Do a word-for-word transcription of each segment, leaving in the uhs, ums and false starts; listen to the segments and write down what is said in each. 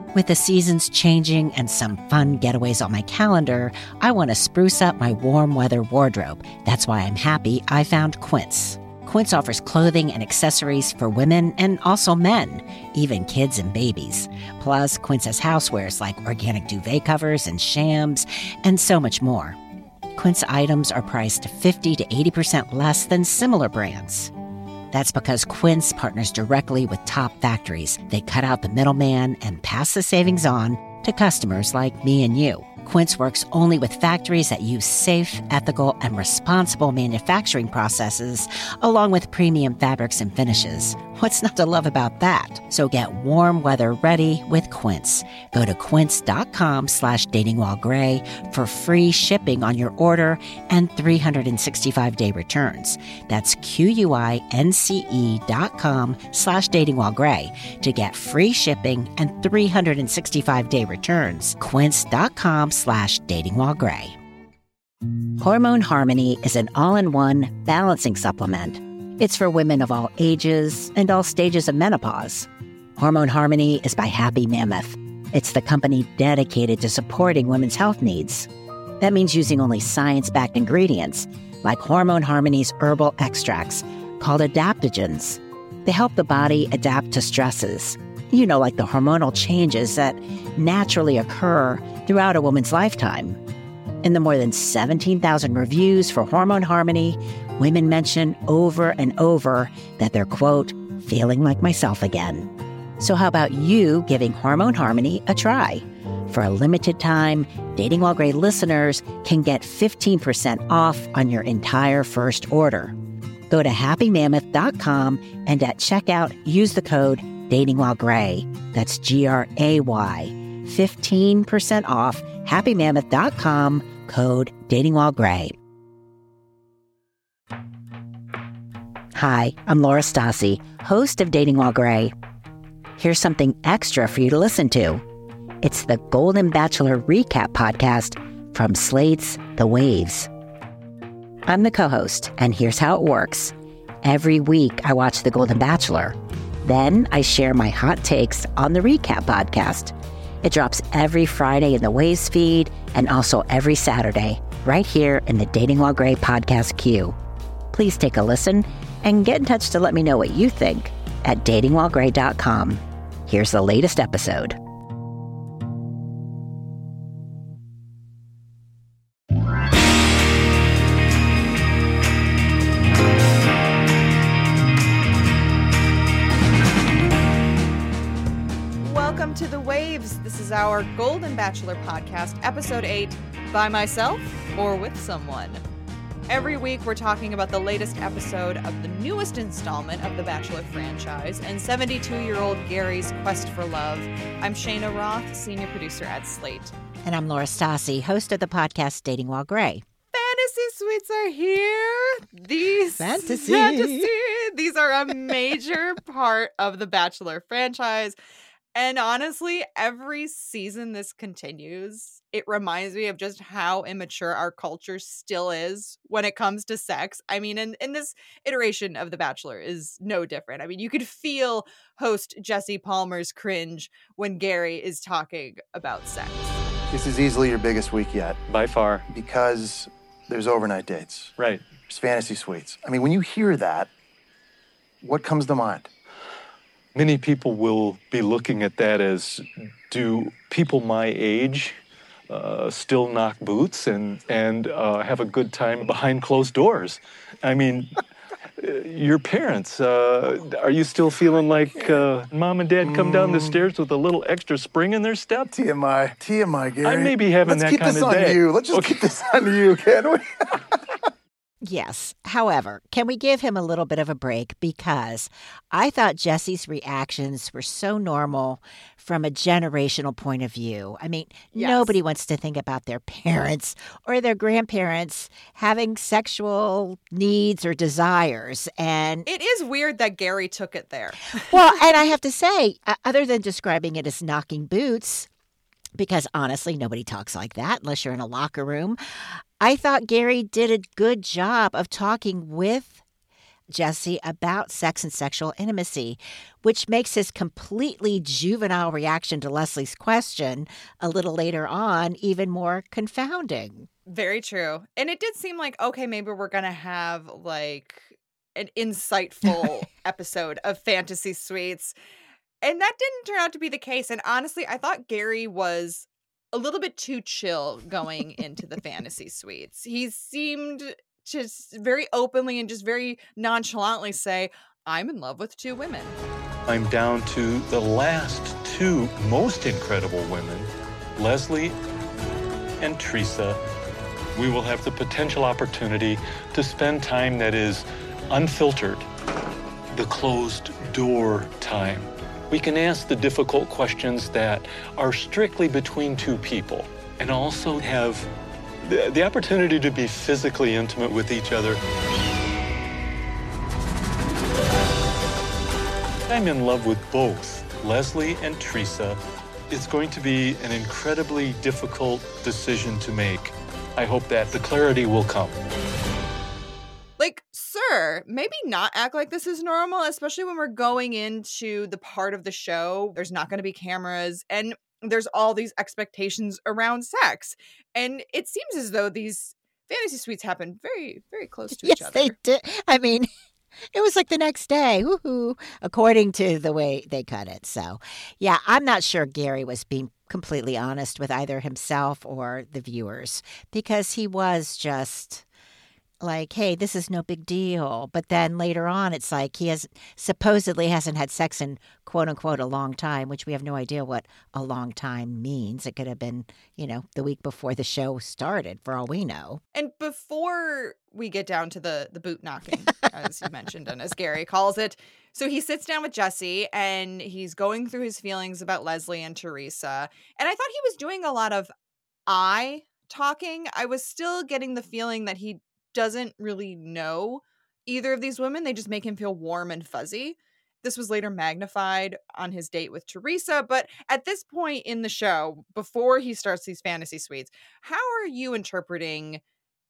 With the seasons changing and some fun getaways on my calendar, I want to spruce up my warm weather wardrobe. That's why I'm happy I found Quince. Quince offers clothing and accessories for women and also men, even kids and babies. Plus, Quince has housewares like organic duvet covers and shams, and so much more. Quince items are priced fifty to eighty percent less than similar brands. That's because Quince partners directly with top factories. They cut out the middleman and pass the savings on to customers like me and you. Quince works only with factories that use safe, ethical, and responsible manufacturing processes, along with premium fabrics and finishes. What's not to love about that? So get warm weather ready with Quince. Go to quince.com slash datingwhilegray for free shipping on your order and three hundred sixty-five day returns. That's Q-U-I-N-C-E dot com slash datingwhilegray to get free shipping and three hundred sixty-five day returns. Quince.com slash datingwhilegray. Hormone Harmony is an all-in-one balancing supplement. It's for women of all ages and all stages of menopause. Hormone Harmony is by Happy Mammoth. It's the company dedicated to supporting women's health needs. That means using only science-backed ingredients, like Hormone Harmony's herbal extracts, called adaptogens. They help the body adapt to stresses, you know, like the hormonal changes that naturally occur throughout a woman's lifetime. In the more than seventeen thousand reviews for Hormone Harmony, women mention over and over that they're, quote, feeling like myself again. So how about you giving Hormone Harmony a try? For a limited time, Dating While Gray listeners can get fifteen percent off on your entire first order. Go to happy mammoth dot com and at checkout, use the code DatingWhileGray. That's G R A Y. fifteen percent off, happy mammoth dot com, code DatingWhileGray. Hi, I'm Laura Stassi, host of Dating While Gray. Here's something extra for you to listen to. It's the Golden Bachelor Recap Podcast from Slate's The Waves. I'm the co-host, and here's how it works. Every week, I watch The Golden Bachelor. Then I share my hot takes on the Recap Podcast. It drops every Friday in the Waves feed and also every Saturday, right here in the Dating While Gray podcast queue. Please take a listen and get in touch to let me know what you think at dating while gray dot com. Here's the latest episode. Welcome to The Waves. This is our Golden Bachelor podcast, episode eight, by myself or with someone. Every week, we're talking about the latest episode of the newest installment of the Bachelor franchise and seventy-two-year-old Gary's quest for love. I'm Shayna Roth, senior producer at Slate. And I'm Laura Stassi, host of the podcast Dating While Gray. Fantasy suites are here. These Fantasy. fantasy. These are a major part of the Bachelor franchise. And honestly, every season this continues, it reminds me of just how immature our culture still is when it comes to sex. I mean, and, and this iteration of The Bachelor is no different. I mean, you could feel host Jesse Palmer's cringe when Gary is talking about sex. This is easily your biggest week yet. By far. Because there's overnight dates. Right. There's fantasy suites. I mean, when you hear that, what comes to mind? Many people will be looking at that as, do people my age uh, still knock boots and, and uh, have a good time behind closed doors? I mean, your parents, uh, are you still feeling like uh, mom and dad come down the stairs with a little extra spring in their step? T M I. T M I, Gary. I may be having Let's that kind of day. Let's keep this on you. Let's just Okay. keep this on you, can we? Yes. However, can we give him a little bit of a break? Because I thought Jesse's reactions were so normal from a generational point of view. I mean, Yes. nobody wants to think about their parents or their grandparents having sexual needs or desires. And It is weird that Gary took it there. well, and I have to say, uh, other than describing it as knocking boots, because honestly, nobody talks like that unless you're in a locker room. I thought Gary did a good job of talking with Jesse about sex and sexual intimacy, which makes his completely juvenile reaction to Leslie's question a little later on even more confounding. Very true. And it did seem like, okay, maybe we're going to have like an insightful episode of Fantasy Suites. And that didn't turn out to be the case. And honestly, I thought Gary was a little bit too chill going into the Fantasy Suites. He seemed just very openly and just very nonchalantly say, I'm in love with two women. I'm down to the last two most incredible women, Leslie and Teresa. We will have the potential opportunity to spend time that is unfiltered, the closed door time. We can ask the difficult questions that are strictly between two people and also have the, the opportunity to be physically intimate with each other. I'm in love with both Leslie and Teresa. It's going to be an incredibly difficult decision to make. I hope that the clarity will come. Like, sir, maybe not act like this is normal, especially when we're going into the part of the show. There's not going to be cameras and there's all these expectations around sex. And it seems as though these fantasy suites happen very, very close to yes, each other. Yes, they did. I mean, it was like the next day, woohoo, according to the way they cut it. So, yeah, I'm not sure Gary was being completely honest with either himself or the viewers because he was just like, hey, this is no big deal. But then later on, it's like he has supposedly hasn't had sex in quote unquote a long time, which we have no idea what a long time means. It could have been, you know, the week before the show started, for all we know. And before we get down to the the boot knocking, as you mentioned, and as Gary calls it, so he sits down with Jesse and he's going through his feelings about Leslie and Teresa. And I thought he was doing a lot of I talking. I was still getting the feeling that he doesn't really know either of these women. They just make him feel warm and fuzzy. This was later magnified on his date with Teresa. But at this point in the show, before he starts these fantasy suites, how are you interpreting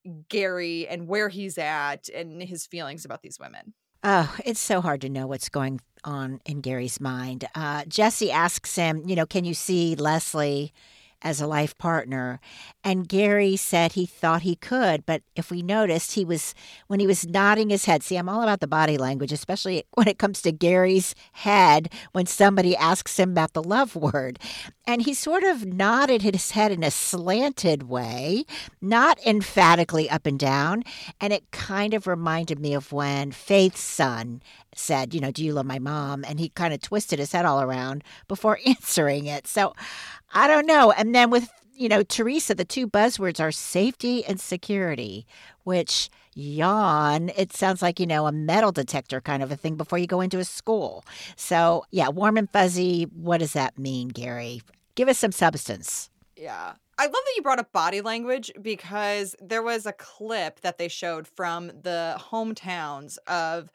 Gary and where he's at and his feelings about these women? Oh, it's so hard to know what's going on in Gary's mind. Uh, Jesse asks him, you know, can you see Leslie as a life partner? And Gary said he thought he could, but if we noticed, he was, when he was nodding his head, see, I'm all about the body language, especially when it comes to Gary's head, when somebody asks him about the love word. And he sort of nodded his head in a slanted way, not emphatically up and down. And it kind of reminded me of when Faith's son said, you know, do you love my mom? And he kind of twisted his head all around before answering it. So I don't know. And then with, you know, Teresa, the two buzzwords are safety and security, which yawn, it sounds like, you know, a metal detector kind of a thing before you go into a school. So, yeah, warm and fuzzy. What does that mean, Gary? Give us some substance. Yeah. I love that you brought up body language because there was a clip that they showed from the hometowns of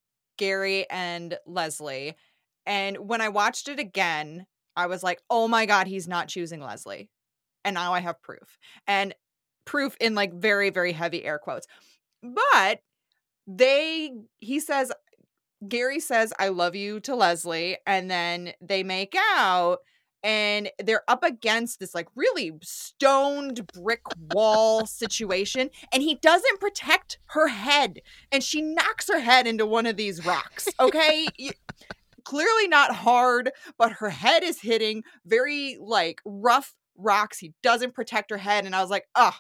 Gary and Leslie. And when I watched it again, I was like, oh my God, he's not choosing Leslie. And now I have proof. And proof in like very, very heavy air quotes. But they, he says, Gary says, I love you to Leslie. And then they make out and they're up against this like really stoned brick wall situation. And he doesn't protect her head. And she knocks her head into one of these rocks. Okay. Clearly not hard, but her head is hitting very like rough rocks. He doesn't protect her head. And I was like, oh,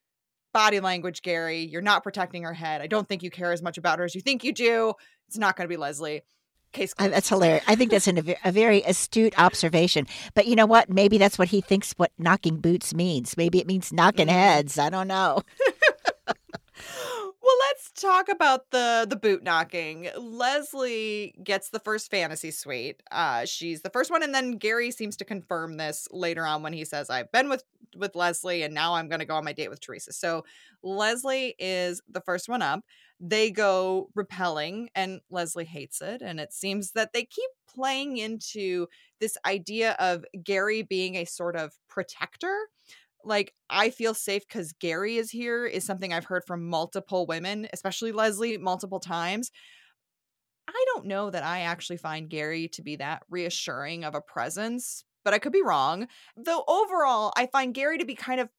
body language, Gary. You're not protecting her head. I don't think you care as much about her as you think you do. It's not going to be Leslie. Case closed. That's hilarious. I think that's an, a very astute observation. But you know what? Maybe that's what he thinks what knocking boots means. Maybe it means knocking mm. heads. I don't know. Well, let's talk about the the boot knocking. Leslie gets the first fantasy suite. Uh, she's the first one, and then Gary seems to confirm this later on when he says, I've been with, with Leslie, and now I'm going to go on my date with Teresa. So Leslie is the first one up. They go repelling, and Leslie hates it. And it seems that they keep playing into this idea of Gary being a sort of protector. like, I feel safe because Gary is here is something I've heard from multiple women, especially Leslie, multiple times. I don't know that I actually find Gary to be that reassuring of a presence, but I could be wrong. Though overall, I find Gary to be kind of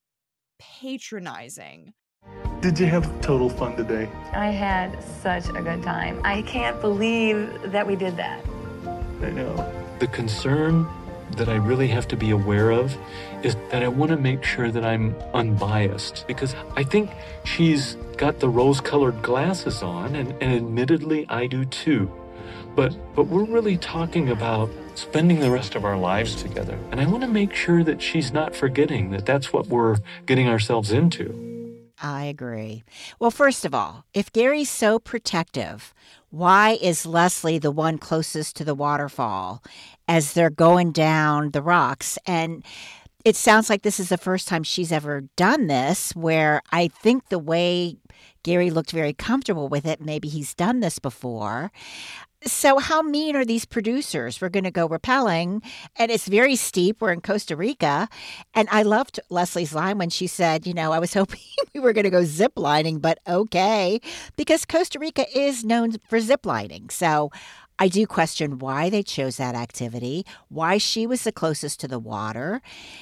patronizing. Did you have total fun today? I had such a good time. I can't believe that we did that. I know. The concern that I really have to be aware of is that I want to make sure that I'm unbiased, because I think she's got the rose-colored glasses on, and, and admittedly I do too. But but we're really talking about spending the rest of our lives together. And I want to make sure that she's not forgetting that that's what we're getting ourselves into. I agree. Well, first of all, if Gary's so protective, why is Leslie the one closest to the waterfall as they're going down the rocks? And it sounds like this is the first time she's ever done this, where I think the way Gary looked very comfortable with it, maybe he's done this before. So how mean are these producers? We're going to go rappelling, and it's very steep. We're in Costa Rica. And I loved Leslie's line when she said, you know, I was hoping we were going to go zip lining, but okay, because Costa Rica is known for zip lining. So I do question why they chose that activity, why she was the closest to the water.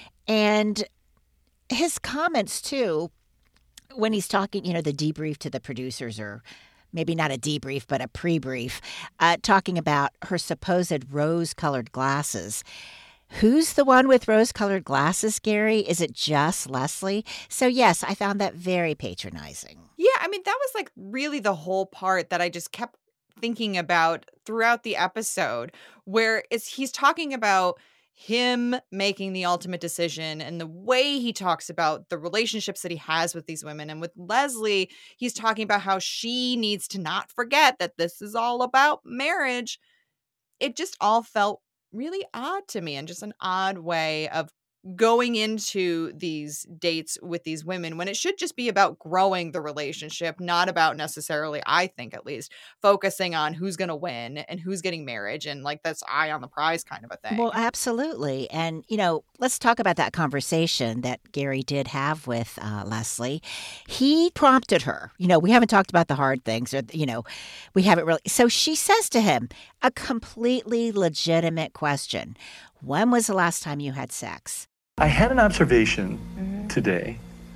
And his comments, too, when he's talking, you know, the debrief to the producers, or maybe not a debrief, but a pre-brief, uh, talking about her supposed rose-colored glasses. Who's the one with rose-colored glasses, Gary? Is it just Leslie? So, yes, I found that very patronizing. Yeah, I mean, that was like really the whole part that I just kept thinking about throughout the episode, where it's, he's talking about him making the ultimate decision and the way he talks about the relationships that he has with these women. And with Leslie, he's talking about how she needs to not forget that this is all about marriage. It just all felt really odd to me, and just an odd way of going into these dates with these women when it should just be about growing the relationship, not about necessarily, I think at least, focusing on who's going to win and who's getting marriage and like that's eye on the prize kind of a thing. Well, absolutely. And, you know, let's talk about that conversation that Gary did have with uh, Leslie. He prompted her. You know, we haven't talked about the hard things, or, you know, we haven't really. So she says to him a completely legitimate question. When was the last time you had sex? I had an observation mm-hmm. today,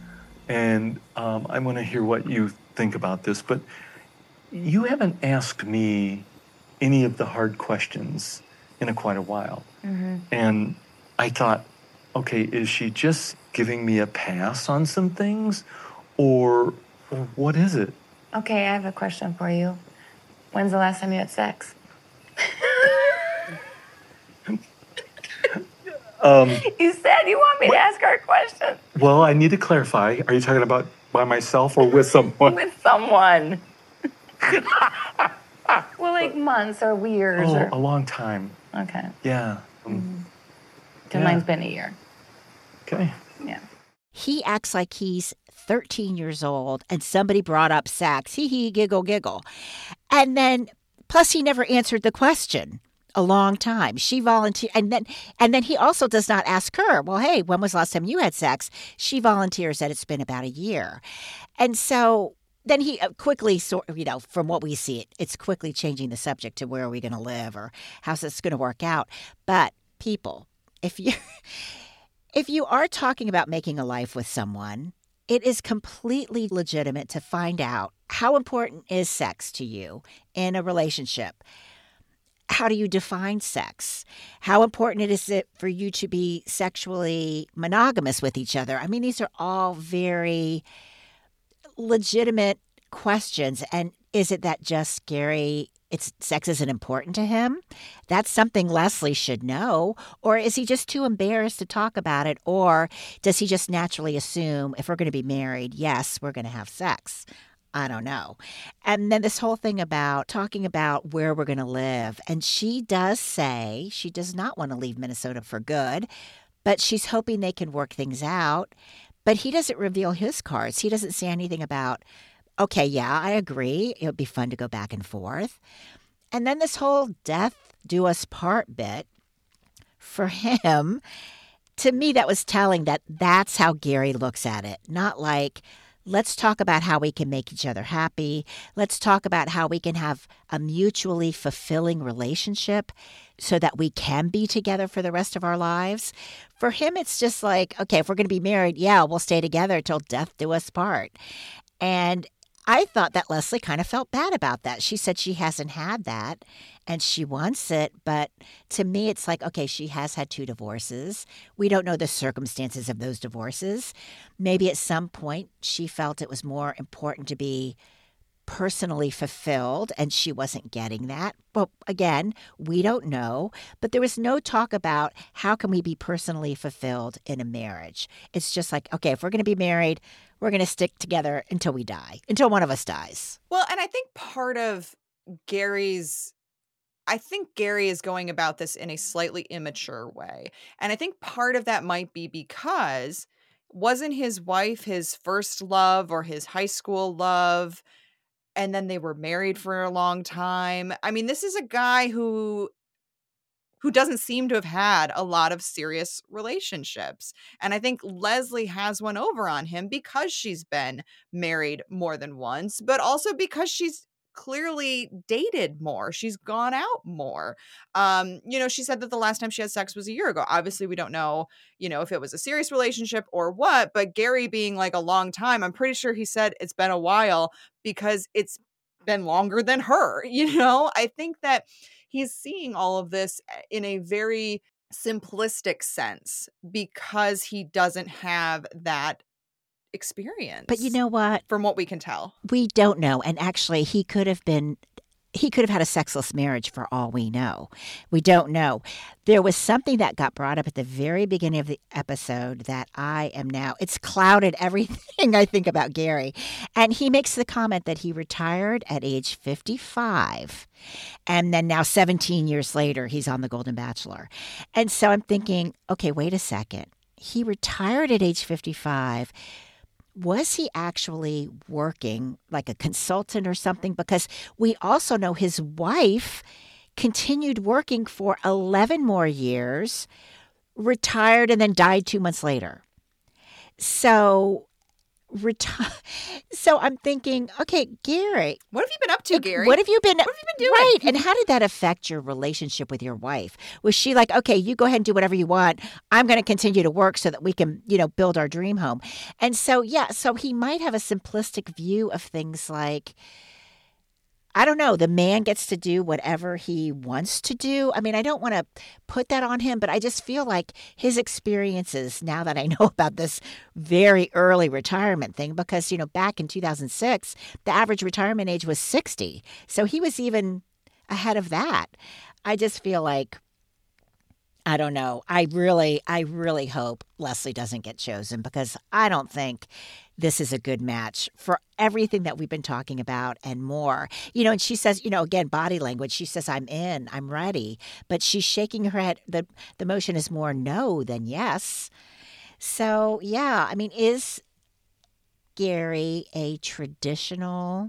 and um, I want to hear what you think about this, but you haven't asked me any of the hard questions in a quite a while. Mm-hmm. And I thought, okay, is she just giving me a pass on some things, or, or what is it? Okay, I have a question for you. When's the last time you had sex? Um, you said you want me what? to ask her a question. Well, I need to clarify. Are you talking about by myself or with someone? With someone. Well, like months or years. Oh, or... a long time. Okay. Yeah. Um, mm-hmm. So yeah. Mine's been a year. Okay. Yeah. He acts like he's thirteen years old and somebody brought up sex. Hee hee, giggle, giggle. And then, plus he never answered the question. A long time. She volunteered, and then and then he also does not ask her, well, hey, when was the last time you had sex? She volunteers that it's been about a year. And so then he quickly, sort of, you know, from what we see, it, it's quickly changing the subject to where are we going to live or how's this going to work out. But people, if you if you are talking about making a life with someone, it is completely legitimate to find out how important is sex to you in a relationship. How do you define sex? How important is it for you to be sexually monogamous with each other? I mean, these are all very legitimate questions. And is it that just Gary, it's sex isn't important to him? That's something Leslie should know. Or is he just too embarrassed to talk about it? Or does he just naturally assume if we're going to be married, yes, we're going to have sex? I don't know. And then this whole thing about talking about where we're going to live. And she does say she does not want to leave Minnesota for good, but she's hoping they can work things out. But he doesn't reveal his cards. He doesn't say anything about, okay, yeah, I agree. It would be fun to go back and forth. And then this whole death do us part bit for him. to me, that was telling that that's how Gary looks at it. Not like, let's talk about how we can make each other happy. Let's talk about how we can have a mutually fulfilling relationship so that we can be together for the rest of our lives. For him, it's just like, okay, if we're going to be married, yeah, we'll stay together till death do us part. And I thought that Leslie kind of felt bad about that. She said she hasn't had that and she wants it. But to me, it's like, okay, she has had two divorces. We don't know the circumstances of those divorces. Maybe at some point she felt it was more important to be personally fulfilled and she wasn't getting that. But again, we don't know. But there was no talk about how can we be personally fulfilled in a marriage. It's just like, okay, if we're going to be married, we're going to stick together until we die, until one of us dies. Well, and I think part of Gary's, I think Gary is going about this in a slightly immature way. And I think part of that might be because wasn't his wife his first love or his high school love? And then they were married for a long time. I mean, this is a guy who who doesn't seem to have had a lot of serious relationships. And I think Leslie has one over on him because she's been married more than once, but also because she's clearly dated more. She's gone out more. Um, you know, she said that the last time she had sex was a year ago. Obviously, we don't know, you know, if it was a serious relationship or what, but Gary being like a long time, I'm pretty sure he said it's been a while because it's been longer than her. You know, I think that he's seeing all of this in a very simplistic sense because he doesn't have that experience. But you know what? From what we can tell. We don't know. And actually, he could have been, he could have had a sexless marriage for all we know. We don't know. There was something that got brought up at the very beginning of the episode that I am now, it's clouded everything I think about Gary. And he makes the comment that he retired at age fifty-five. And then now seventeen years later, he's on The Golden Bachelor. And so I'm thinking, okay, wait a second. He retired at age fifty-five. Was he actually working like a consultant or something? Because we also know his wife continued working for eleven more years, retired, and then died two months later. So, reti- so I'm thinking, okay, Gary. What have you been up to, Gary? What have you been, what have you been doing? Right. And how did that affect your relationship with your wife? Was she like, okay, you go ahead and do whatever you want. I'm going to continue to work so that we can, you know, build our dream home. And so, yeah, so he might have a simplistic view of things like, I don't know, the man gets to do whatever he wants to do. I mean, I don't want to put that on him, but I just feel like his experiences, now that I know about this very early retirement thing, because, you know, back in two thousand six, the average retirement age was sixty. So he was even ahead of that. I just feel like, I don't know. I really, I really hope Leslie doesn't get chosen because I don't think this is a good match for everything that we've been talking about and more. You know, and she says, you know, again, body language, she says, I'm in, I'm ready. But she's shaking her head. The, the motion is more no than yes. So, yeah, I mean, is Gary a traditional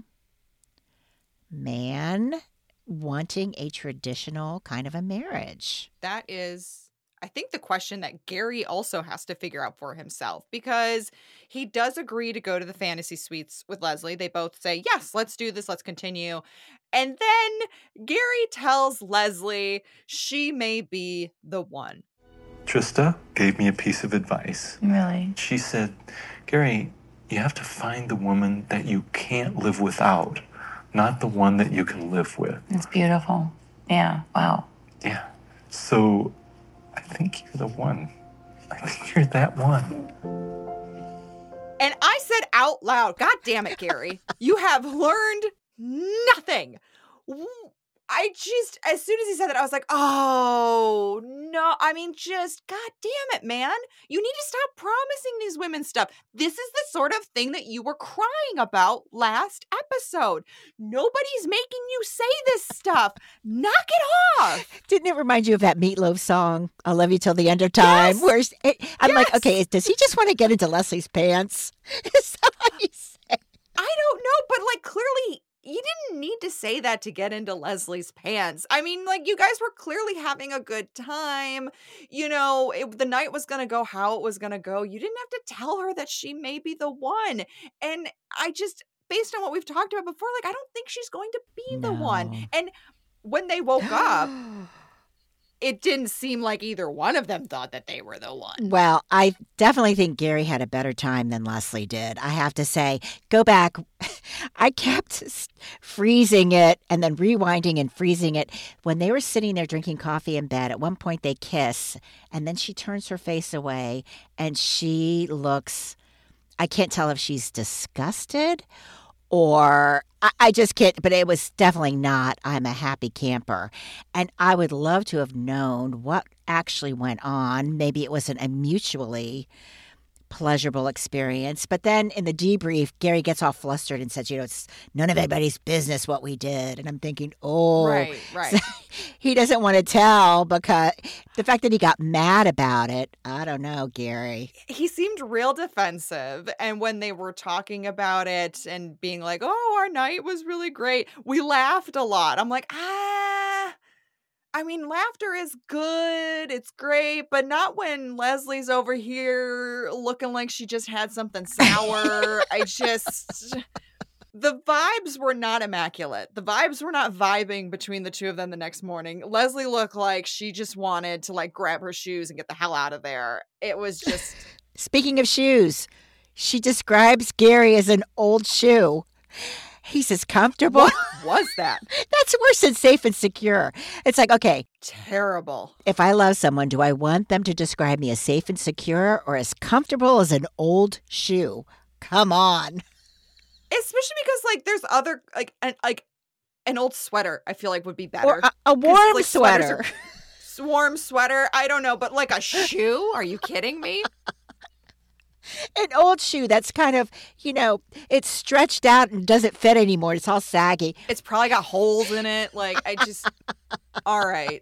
man wanting a traditional kind of a marriage? That is, I think, the question that Gary also has to figure out for himself, because he does agree to go to the fantasy suites with Leslie. They both say, yes, let's do this. Let's continue. And then Gary tells Leslie she may be the one. Trista gave me a piece of advice. Really? She said, Gary, you have to find the woman that you can't live without, not the one that you can live with. It's beautiful. Yeah, wow. Yeah. So I think you're the one. I think you're that one. And I said out loud, God damn it, Gary, you have learned nothing. I just, as soon as he said that, I was like, oh, no. I mean, just, God damn it, man. You need to stop promising these women stuff. This is the sort of thing that you were crying about last episode. Nobody's making you say this stuff. Knock it off. Didn't it remind you of that Meatloaf song, I'll Love You Till the End of Time? Yes. Where's it, I'm Yes. like, okay, does he just want to get into Leslie's pants? Is that what he said? I don't know, but like clearly you didn't need to say that to get into Leslie's pants. I mean, like, you guys were clearly having a good time. You know, it, the night was going to go how it was going to go. You didn't have to tell her that she may be the one. And I just, based on what we've talked about before, like, I don't think she's going to be the one. No. And when they woke up, it didn't seem like either one of them thought that they were the one. Well, I definitely think Gary had a better time than Leslie did. I have to say, go back. I kept s- freezing it and then rewinding and freezing it. When they were sitting there drinking coffee in bed, at one point they kiss, and then she turns her face away and she looks, I can't tell if she's disgusted or I, I just can't, but it was definitely not, I'm a happy camper. And I would love to have known what actually went on. Maybe it wasn't a mutually pleasurable experience. But then in the debrief, Gary gets all flustered and says, you know, it's none of anybody's business what we did. And I'm thinking, oh, Right, right. so he doesn't want to tell because the fact that he got mad about it, I don't know, Gary. He seemed real defensive. And when they were talking about it and being like, oh, our night was really great, we laughed a lot. I'm like, ah, I mean, laughter is good. It's great, but not when Leslie's over here looking like she just had something sour. I just, the vibes were not immaculate. The vibes were not vibing between the two of them the next morning. Leslie looked like she just wanted to like grab her shoes and get the hell out of there. It was just. Speaking of shoes, she describes Gary as an old shoe. He's as comfortable. What was that? That's worse than safe and secure. It's like, okay, Terrible. if I love someone, do I want them to describe me as safe and secure or as comfortable as an old shoe? Come on. Especially because like there's other like an like an old sweater I feel like would be better. Or a, a 'Cause, warm like, sweaters sweater. are- warm sweater. I don't know, but like a shoe? Are you kidding me? An old shoe that's kind of, you know, it's stretched out and doesn't fit anymore. It's all saggy. It's probably got holes in it. Like I just all right.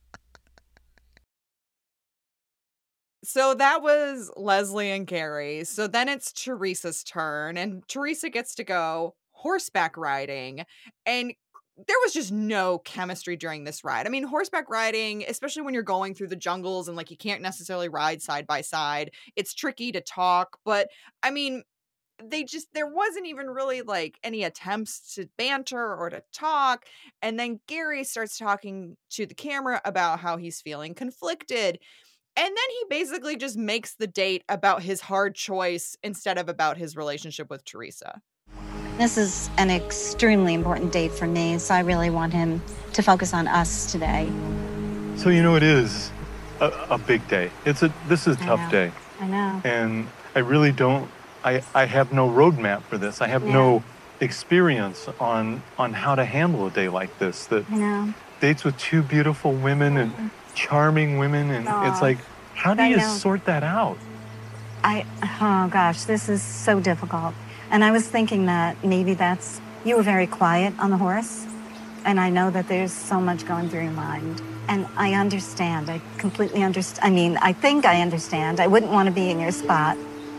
So that was Leslie and Gary. So then it's Teresa's turn, and Teresa gets to go horseback riding. And there was just no chemistry during this ride. I mean, horseback riding, especially when you're going through the jungles and like you can't necessarily ride side by side, it's tricky to talk. But I mean, they just, there wasn't even really like any attempts to banter or to talk. And then Gary starts talking to the camera about how he's feeling conflicted. And then he basically just makes the date about his hard choice instead of about his relationship with Teresa. This is an extremely important date for me, so I really want him to focus on us today. So, you know, it is a, a big day. It's a, this is a I tough know. day. I know. And I really don't, I, I have no roadmap for this. I have Yeah. no experience on, on how to handle a day like this. That I know. dates with two beautiful women and charming women. And it's Aw. like, how do I you know. sort that out? I, oh gosh, this is so difficult. And I was thinking that maybe that's, you were very quiet on the horse. And I know that there's so much going through your mind. And I understand, I completely understand. I mean, I think I understand. I wouldn't want to be in your spot.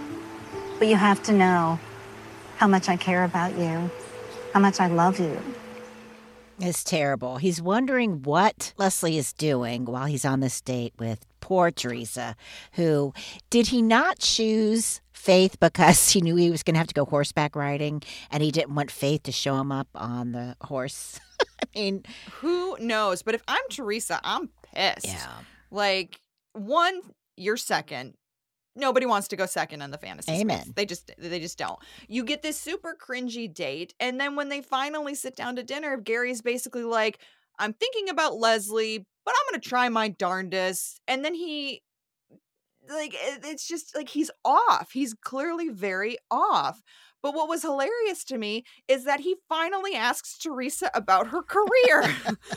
But you have to know how much I care about you, how much I love you. It's terrible. He's wondering what Leslie is doing while he's on this date with poor Teresa, who, did he not choose Faith because he knew he was going to have to go horseback riding and he didn't want Faith to show him up on the horse? I mean, Who knows? But if I'm Teresa, I'm pissed. yeah. Like, one, you're second. Nobody wants to go second in the fantasy Amen. space. They just they just don't. You get this super cringy date, and then when they finally sit down to dinner, Gary's basically like, I'm thinking about Leslie, but I'm gonna try my darndest. And then he like it- it's just like he's off. He's clearly very off. But what was hilarious to me is that he finally asks Teresa about her career.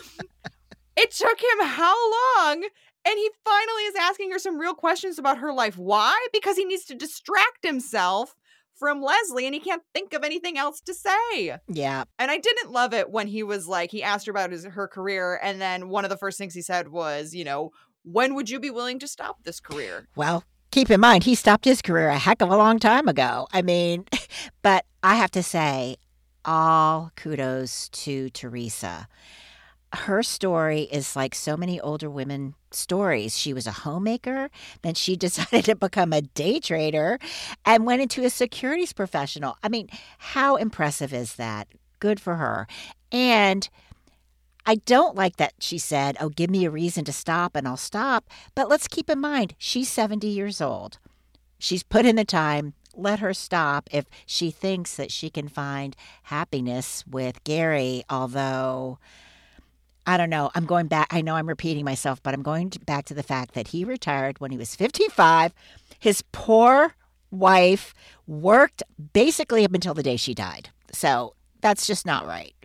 It took him how long? And he finally is asking her some real questions about her life. Why? Because he needs to distract himself from Leslie and he can't think of anything else to say. Yeah. And I didn't love it when he was like, he asked her about his, her career. And then one of the first things he said was, you know, when would you be willing to stop this career? Well, keep in mind, he stopped his career a heck of a long time ago. I mean, but I have to say, all kudos to Teresa. Her story is like so many older women stories. She was a homemaker, then she decided to become a day trader and went into a securities professional. I mean, how impressive is that? Good for her. And I don't like that she said, oh, give me a reason to stop and I'll stop. But let's keep in mind, she's seventy years old. She's put in the time. Let her stop if she thinks that she can find happiness with Gary, although I don't know. I'm going back. I know I'm repeating myself, but I'm going to, back to the fact that he retired when he was fifty-five. His poor wife worked basically up until the day she died. So that's just not right.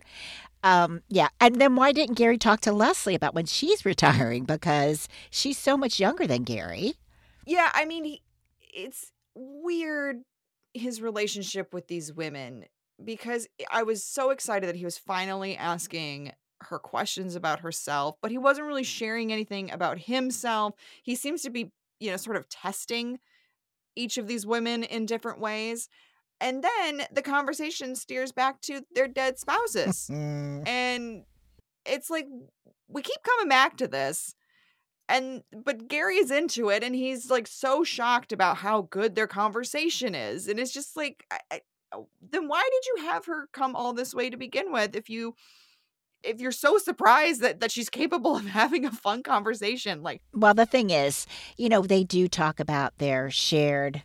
Um, yeah. And then why didn't Gary talk to Leslie about when she's retiring? Because she's so much younger than Gary. Yeah. I mean, he, it's weird, his relationship with these women, because I was so excited that he was finally asking her questions about herself, but he wasn't really sharing anything about himself. He seems to be, you know, sort of testing each of these women in different ways. And then the conversation steers back to their dead spouses. And it's like, we keep coming back to this. And, but Gary is into it and he's like so shocked about how good their conversation is. And it's just like, I, I, then why did you have her come all this way to begin with if you if you're so surprised that, that she's capable of having a fun conversation? Like, well, the thing is, you know, they do talk about their shared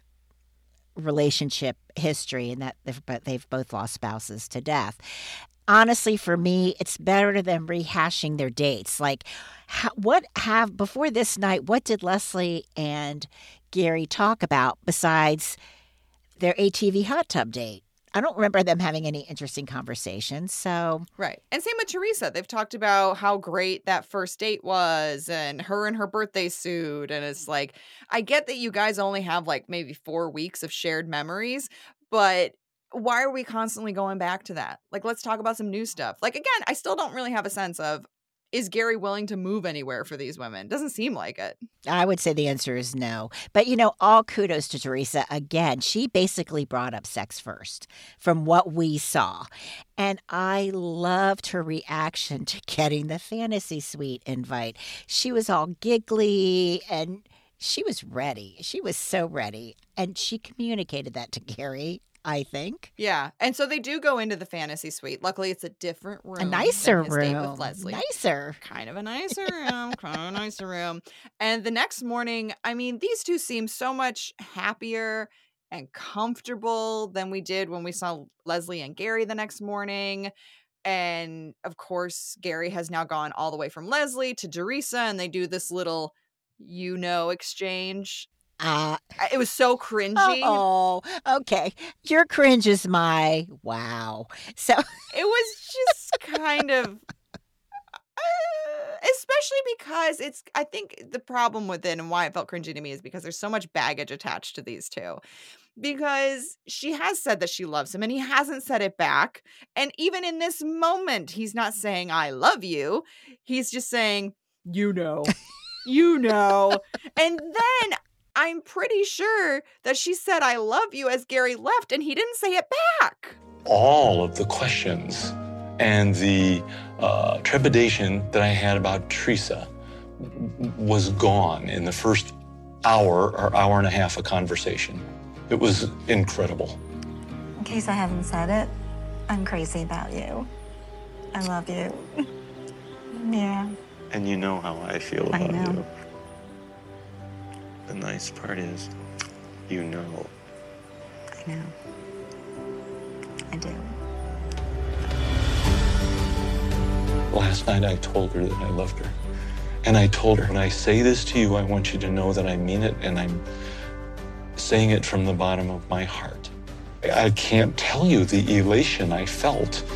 relationship history and that they've, they've both lost spouses to death. Honestly, for me, it's better than rehashing their dates. Like, how, what have, before this night, what did Leslie and Gary talk about besides their A T V hot tub date? I don't remember them having any interesting conversations, so. Right. And same with Teresa. They've talked about how great that first date was and her and her birthday suit. And it's like, I get that you guys only have like maybe four weeks of shared memories, but why are we constantly going back to that? Like, let's talk about some new stuff. Like, again, I still don't really have a sense of, is Gary willing to move anywhere for these women? Doesn't seem like it. I would say the answer is no. But, you know, all kudos to Teresa. Again, she basically brought up sex first from what we saw. And I loved her reaction to getting the fantasy suite invite. She was all giggly and she was ready. She was so ready. And she communicated that to Gary, I think. Yeah. And so they do go into the fantasy suite. Luckily, it's a different room. A nicer than his date room. with Leslie. Nicer. Kind of a nicer room. Kind of a nicer room. And the next morning, I mean, these two seem so much happier and comfortable than we did when we saw Leslie and Gary the next morning. And of course, Gary has now gone all the way from Leslie to Teresa, and they do this little, you know, exchange. Uh, It was so cringy. Oh, okay. Your cringe is my wow. So It was just kind of, uh, especially because it's, I think the problem with it and why it felt cringy to me is because there's so much baggage attached to these two. Because she has said that she loves him and he hasn't said it back. And even in this moment, he's not saying, I love you. He's just saying, you know, you know. And then I'm pretty sure that she said, I love you as Gary left, and he didn't say it back. All of the questions and the uh, trepidation that I had about Teresa was gone in the first hour or hour and a half of conversation. It was incredible. In case I haven't said it, I'm crazy about you. I love you. Yeah. And you know how I feel I about know. you. The nice part is, you know. I know. I do. Last night I told her that I loved her. And I told her, when I say this to you, I want you to know that I mean it, and I'm saying it from the bottom of my heart. I can't tell you the elation I felt.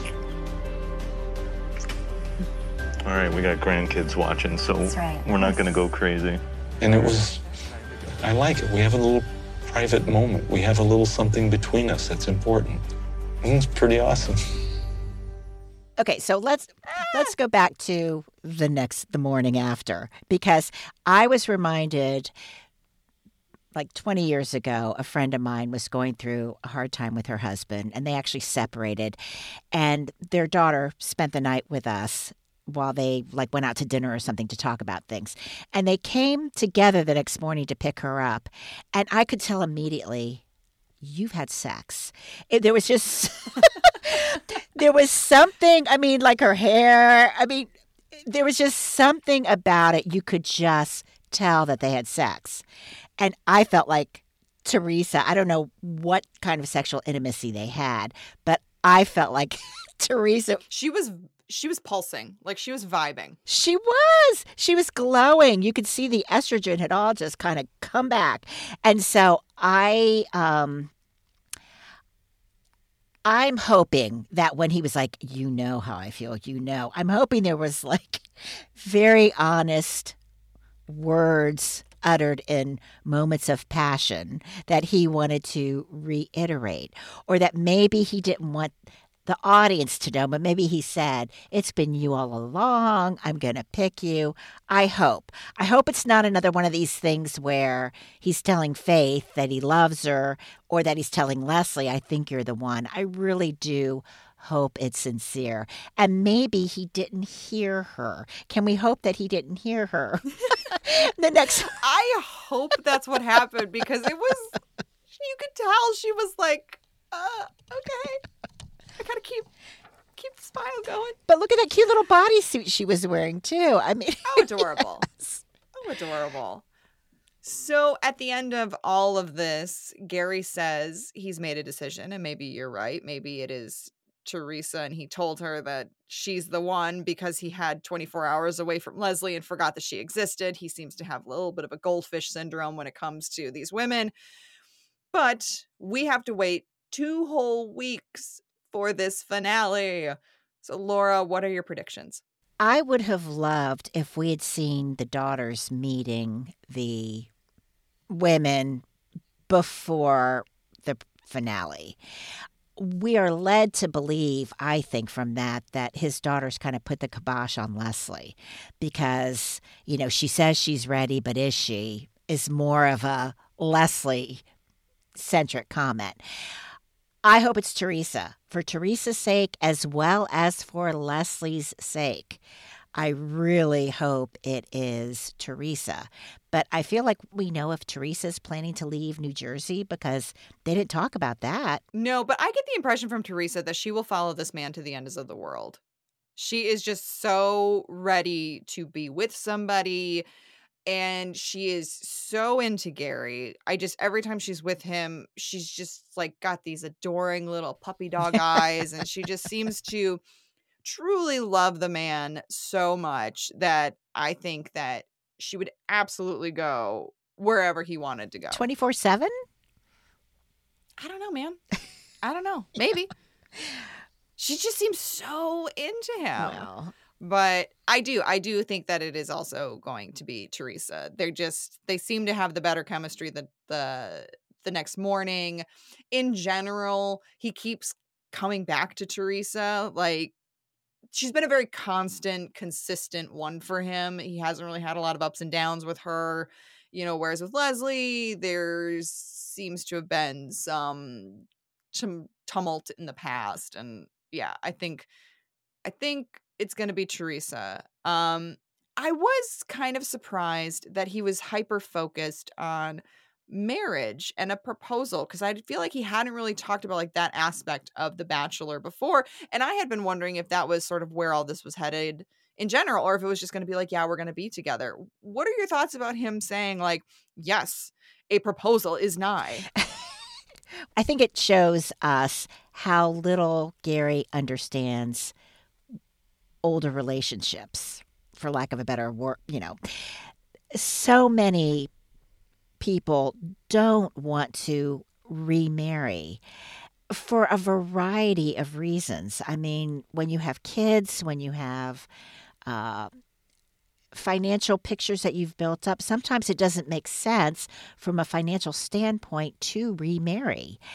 All right, we got grandkids watching, so That's right. we're not gonna go crazy. And it was, I like it. We have a little private moment. We have a little something between us that's important. And it's pretty awesome. okay, so let's let's go back to the next the morning after, because I was reminded like twenty years ago, a friend of mine was going through a hard time with her husband, and they actually separated. And their daughter spent the night with us while they like went out to dinner or something to talk about things. And they came together the next morning to pick her up. And I could tell immediately, you've had sex. It, there was just, there was something, I mean, like her hair, I mean, there was just something about it. You could just tell that they had sex. And I felt like Teresa, I don't know what kind of sexual intimacy they had, but I felt like Teresa. She was she was pulsing, like she was vibing. She was. She was glowing. You could see the estrogen had all just kind of come back. And so I um I'm hoping that when he was like, you know how I feel, you know, I'm hoping there was like very honest words uttered in moments of passion that he wanted to reiterate, or that maybe he didn't want the audience to know, but maybe he said, it's been you all along. I'm going to pick you. I hope. I hope it's not another one of these things where he's telling Faith that he loves her, or that he's telling Leslie, I think you're the one. I really do hope it's sincere. And maybe he didn't hear her. Can we hope that he didn't hear her? The next. I hope that's what happened, because it was, you could tell she was like, uh, okay. I gotta keep keep the smile going. But look at that cute little bodysuit she was wearing too. I mean, oh, adorable. Yes. Oh, adorable. So at the end of all of this, Gary says he's made a decision, and maybe you're right. Maybe it is Teresa, and he told her that she's the one because he had twenty-four hours away from Leslie and forgot that she existed. He seems to have a little bit of a goldfish syndrome when it comes to these women. But we have to wait two whole weeks for this finale. So, Laura, what are your predictions? I would have loved if we had seen the daughters meeting the women before the finale. We are led to believe, I think, from that, that his daughters kind of put the kibosh on Leslie because, you know, she says she's ready, but is she? Is more of a Leslie-centric comment. I hope it's Teresa, for Teresa's sake as well as for Leslie's sake. I really hope it is Teresa. But I feel like we know if Teresa's planning to leave New Jersey because they didn't talk about that. No, but I get the impression from Teresa that she will follow this man to the ends of the world. She is just so ready to be with somebody. And she is so into Gary. I just, every time she's with him, she's just like got these adoring little puppy dog eyes. And she just seems to truly love the man so much that I think that she would absolutely go wherever he wanted to go. twenty-four seven? I don't know, man. I don't know. Maybe. She just seems so into him. Well. But I do, I do think that it is also going to be Teresa. They're just, they seem to have the better chemistry the the the next morning. In general, he keeps coming back to Teresa. Like, she's been a very constant, consistent one for him. He hasn't really had a lot of ups and downs with her, you know, whereas with Leslie, there seems to have been some, some tumult in the past. And yeah, I think, I think, it's going to be Teresa. Um, I was kind of surprised that he was hyper-focused on marriage and a proposal, because I feel like he hadn't really talked about like that aspect of The Bachelor before. And I had been wondering if that was sort of where all this was headed in general, or if it was just going to be like, yeah, we're going to be together. What are your thoughts about him saying like, yes, a proposal is nigh? I think it shows us how little Gary understands older relationships, for lack of a better word. You know, so many people don't want to remarry for a variety of reasons. I mean, when you have kids, when you have uh, financial pictures that you've built up, sometimes it doesn't make sense from a financial standpoint to remarry.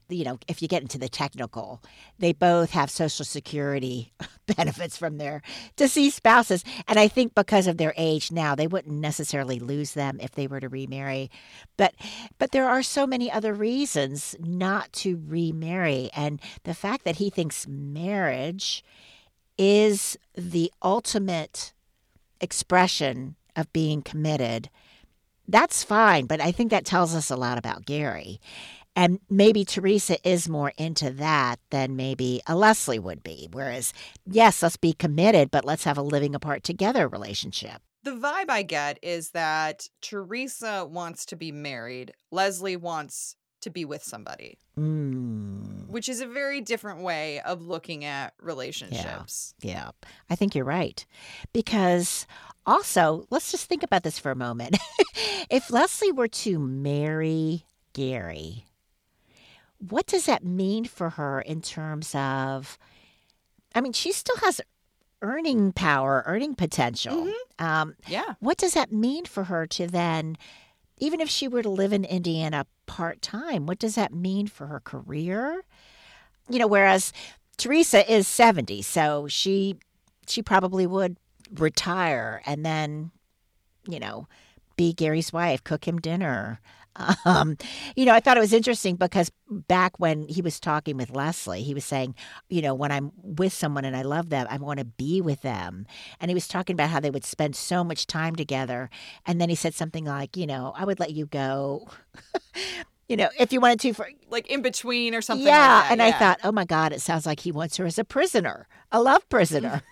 you know, if you get into the technical, they both have Social Security benefits from their deceased spouses. And I think because of their age now, they wouldn't necessarily lose them if they were to remarry. But but there are so many other reasons not to remarry. And the fact that he thinks marriage is the ultimate expression of being committed, that's fine. But I think that tells us a lot about Gary. And maybe Teresa is more into that than maybe a Leslie would be. Whereas, yes, let's be committed, but let's have a living apart together relationship. The vibe I get is that Teresa wants to be married. Leslie wants to be with somebody. Mm. Which is a very different way of looking at relationships. Yeah, yeah, I think you're right. Because also, let's just think about this for a moment. If Leslie were to marry Gary, what does that mean for her in terms of, I mean, she still has earning power, earning potential. Mm-hmm. Um, yeah. What does that mean for her to then, even if she were to live in Indiana part-time, what does that mean for her career? You know, whereas Teresa is seventy, so she she probably would retire and then, you know, be Gary's wife, cook him dinner. Um, you know, I thought it was interesting because back when he was talking with Leslie, he was saying, you know, when I'm with someone and I love them, I want to be with them. And he was talking about how they would spend so much time together. And then he said something like, you know, I would let you go, you know, if you wanted to for like in between or something yeah, like that. And yeah. I thought, oh my God, it sounds like he wants her as a prisoner, a love prisoner.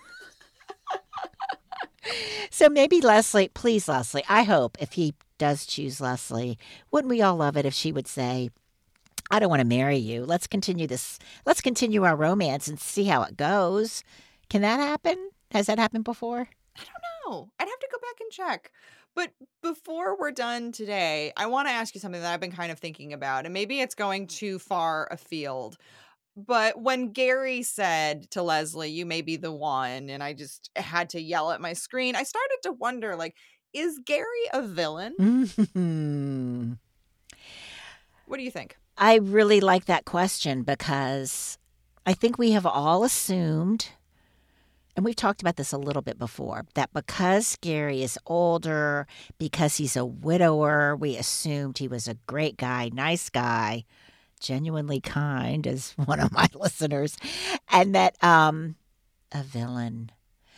So maybe Leslie, please, Leslie, I hope if he does choose Leslie, wouldn't we all love it if she would say, I don't want to marry you. Let's continue this. Let's continue our romance and see how it goes. Can that happen? Has that happened before? I don't know. I'd have to go back and check. But before we're done today, I want to ask you something that I've been kind of thinking about, and maybe it's going too far afield. But when Gary said to Leslie, you may be the one, and I just had to yell at my screen, I started to wonder, like, is Gary a villain? Mm-hmm. What do you think? I really like that question because I think we have all assumed, and we've talked about this a little bit before, that because Gary is older, because he's a widower, we assumed he was a great guy, nice guy, genuinely kind, as one of my listeners, and that um, a villain.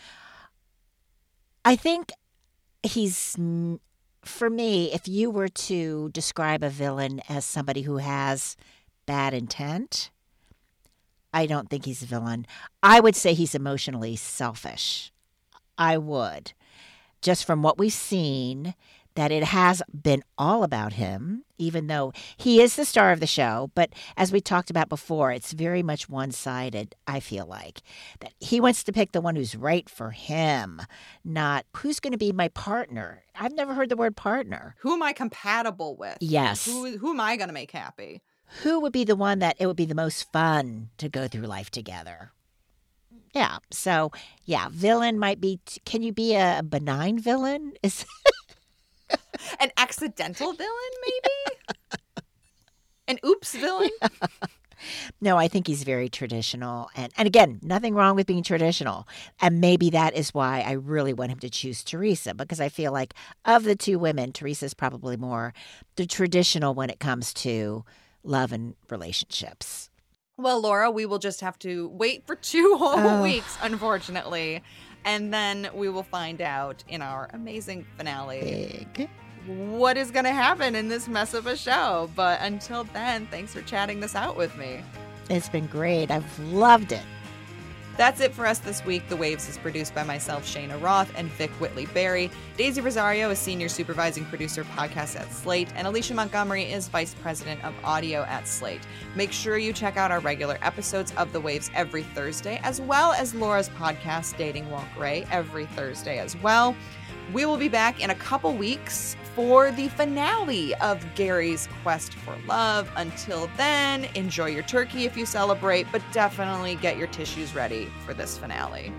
I think he's, for me, if you were to describe a villain as somebody who has bad intent, I don't think he's a villain. I would say he's emotionally selfish. I would. Just from what we've seen, that it has been all about him, even though he is the star of the show. But as we talked about before, it's very much one-sided, I feel like. That he wants to pick the one who's right for him, not who's going to be my partner. I've never heard the word partner. Who am I compatible with? Yes. Who, who am I going to make happy? Who would be the one that it would be the most fun to go through life together? Yeah. So, yeah, villain might be, can you be a benign villain? Is An accidental villain, maybe? An oops villain? No, I think he's very traditional. And, and again, nothing wrong with being traditional. And maybe that is why I really want him to choose Teresa, because I feel like of the two women, Teresa's probably more the traditional when it comes to love and relationships. Well, Laura, we will just have to wait for two whole Oh. weeks, unfortunately. And then we will find out in our amazing finale Big. what is going to happen in this mess of a show. But until then, thanks for chatting this out with me. It's been great. I've loved it. That's it for us this week. The Waves is produced by myself, Shayna Roth, and Vic Whitley-Berry. Daisy Rosario is Senior Supervising Producer, Podcast at Slate, and Alicia Montgomery is Vice President of Audio at Slate. Make sure you check out our regular episodes of The Waves every Thursday, as well as Laura's podcast, Dating While Gray, every Thursday as well. We will be back in a couple weeks for the finale of Gary's quest for love. Until then, enjoy your turkey if you celebrate, but definitely get your tissues ready for this finale.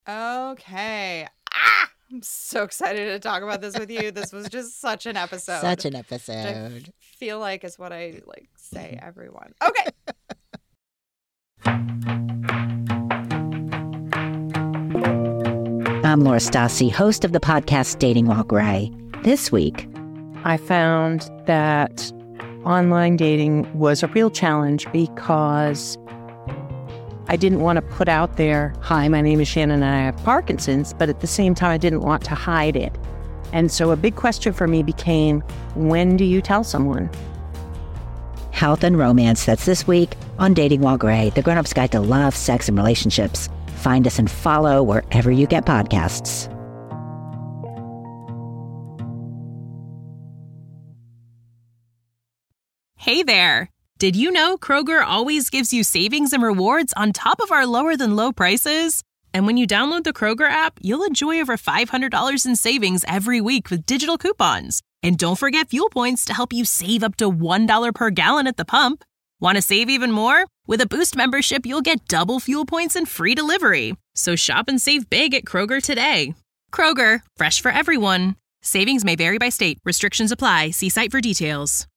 Okay. Ah! I'm so excited to talk about this with you. This was just such an episode. Such an Which I episode. feel like is what I like say everyone. Okay. I'm Laura Stassi, host of the podcast Dating While Gray. This week, I found that online dating was a real challenge because I didn't want to put out there, hi, my name is Shannon and I have Parkinson's, but at the same time, I didn't want to hide it. And so a big question for me became, when do you tell someone? health and romance. That's this week on Dating While Gray, the grown-up's guide to love, sex, and relationships. Find us and follow wherever you get podcasts. Hey there! Did you know Kroger always gives you savings and rewards on top of our lower-than-low prices? And when you download the Kroger app, you'll enjoy over five hundred dollars in savings every week with digital coupons. And don't forget fuel points to help you save up to one dollar per gallon at the pump. Want to save even more? With a Boost membership, you'll get double fuel points and free delivery. So shop and save big at Kroger today. Kroger, fresh for everyone. Savings may vary by state. Restrictions apply. See site for details.